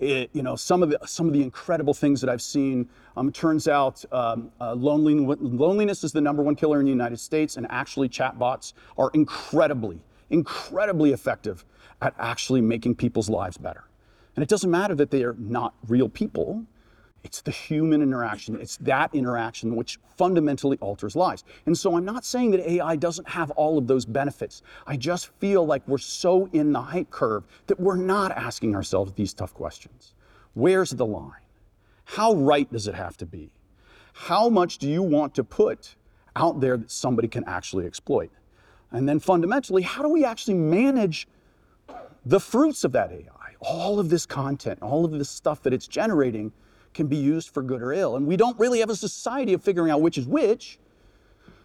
Some of the incredible things that I've seen. Turns out loneliness is the #1 killer in the United States, and actually chatbots are incredibly effective at actually making people's lives better. And it doesn't matter that they are not real people. It's the human interaction. It's that interaction which fundamentally alters lives. And so I'm not saying that AI doesn't have all of those benefits. I just feel like we're so in the hype curve that we're not asking ourselves these tough questions. Where's the line? How right does it have to be? How much do you want to put out there that somebody can actually exploit? And then fundamentally, how do we actually manage the fruits of that AI? All of this content, all of this stuff that it's generating can be used for good or ill. And we don't really have a society of figuring out which is which.